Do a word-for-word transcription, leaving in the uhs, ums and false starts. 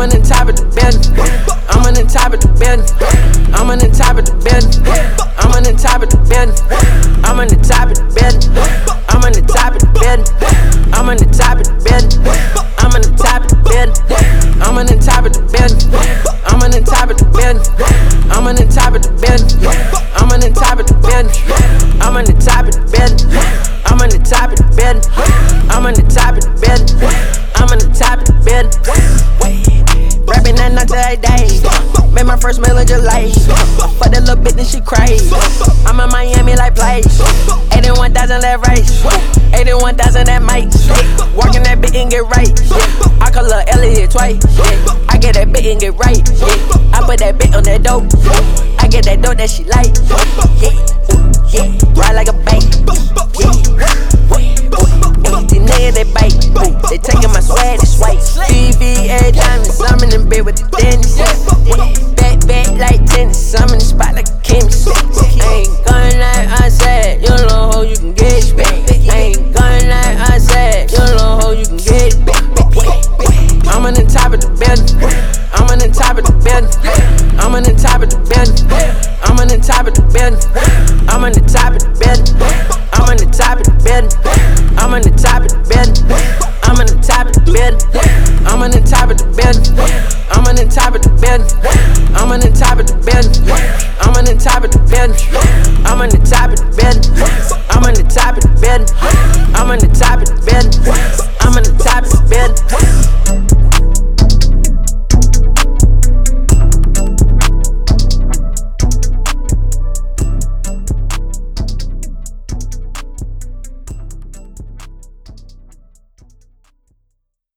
on the top of the bed. I'm on the top of the bed. I'm on the top of the bed. I'm on the top of the bed. I'm on the top of the bed. I'm on the top of the bed. I'm on the top of the bed. I'm on the top of the bed. I'm on the top of the bed. I'm on the top of the bed. I'm on the top of the bed. I'm on the top of the bed. I'm on the top of the bed. I'm on the top of the bed. I'm on the top of the bed. I'm on the top of the bed. Rapping that night every day. Made my first meal in July. Fuck that little bitch, then she crazy. I'm in Miami like place. eighty-one thousand that race. eighty-one thousand that mic. Walking that bitch and get right. I call her Elliot twice. I get that bitch and get right. I put that bitch on that dope. I get that dope that she like. Yeah, yeah. Ride like a bank. These niggas they bite. They taking my swag, they swipe. V V A diamonds, I'm in the bed with the dentist. Back, back like tennis, I'm in the spot like a chemist. I ain't going like I said, you know how you can get it back. I ain't going like I said, you know how you can get it back. I'm on the top of the bed. I'm on the top of the bed. I'm on the top of the bed. I'm on the top of the bed. I'm on the top of the bed. I'm on the top of the bed. I'm on the top of the bed. I'm on the top of the bed. I'm on the top of the bed. I'm on the top of the bed. I'm on the top of the bed. I'm on the top of the bed. I'm on the top of the bed. I'm on the top of the bed. I'm on the top of the bed.